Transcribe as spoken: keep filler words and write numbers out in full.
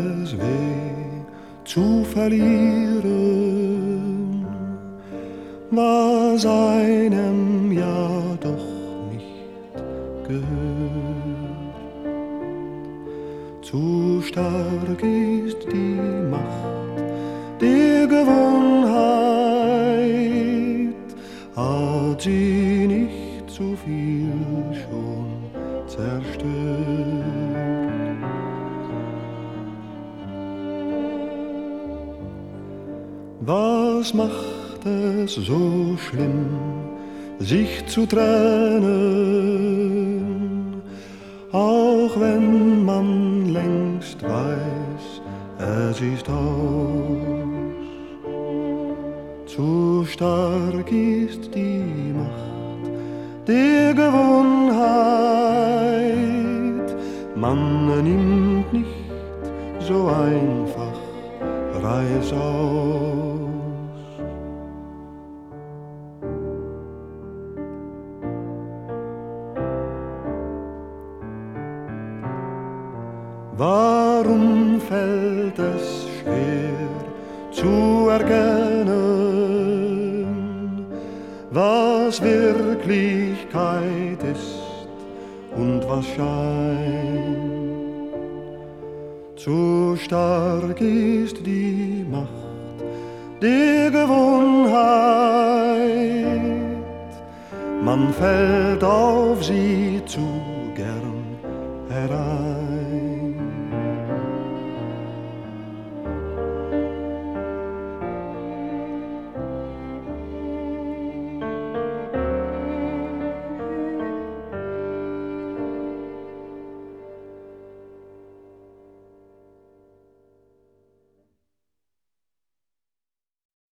es weh zu verlieren, was einem ja doch nicht gehört. Zu stark ist die Macht der Gewohnheit, hat sie nicht zu viel schon zerstört. Was macht es so schlimm, sich zu trennen, auch wenn man längst weiß, es ist aus. Zu stark ist die Macht der Gewohnheit, man nimmt nicht so einfach Reis aus. Warum fällt es schwer zu erkennen, was Wirklichkeit ist und was Schein? Zu stark ist die Macht der Gewohnheit, man fällt auf sie zu gern herein.